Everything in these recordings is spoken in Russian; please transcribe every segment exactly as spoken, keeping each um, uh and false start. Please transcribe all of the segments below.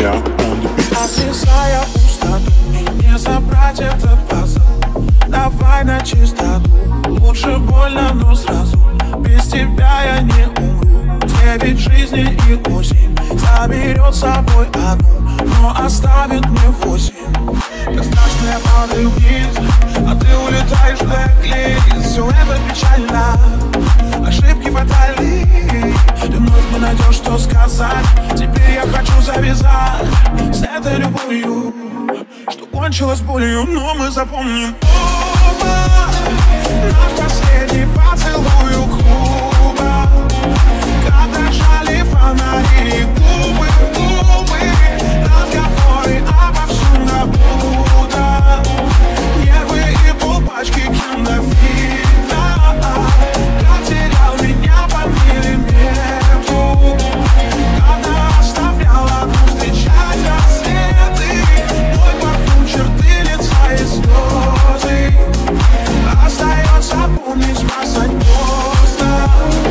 я on the beat. Отрезая пустоту и не забрать этот пазл. Давай на чистоту, лучше больно, но сразу. Без тебя я не умру. Девять жизней и осень заберет с собой одну, но оставит мне восемь. Как страшно я падаю вниз, а ты улетаешь в блэк-лист. Все это печально, ошибки фатальны. Ты вновь не найдешь, что сказать. Теперь я хочу завязать с этой любовью, что кончилось болью, но мы запомним оба наш последний поцелуй у клуба, когда жали фонари, губы в губы, разговоры обо всем забудо, нервы и полпачки кинофильма. Как терял меня по миллиметру, когда оставлял одну встречать рассветы. Мой парфюм, черты лица и слезы, остается помнить, спасать поздно.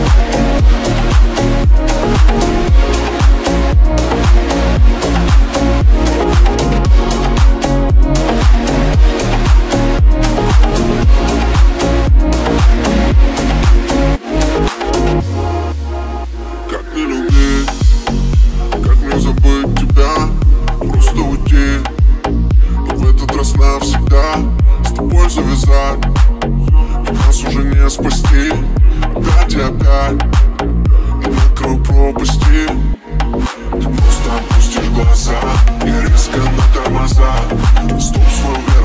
Как не любить, как не забыть тебя, просто уйти, но в этот раз навсегда с тобой завязать. Нас уже не спасти, опять и опять на мокрой пропасти. Ты просто опустишь глаза и резко на тормоза. Стоп свой вверх.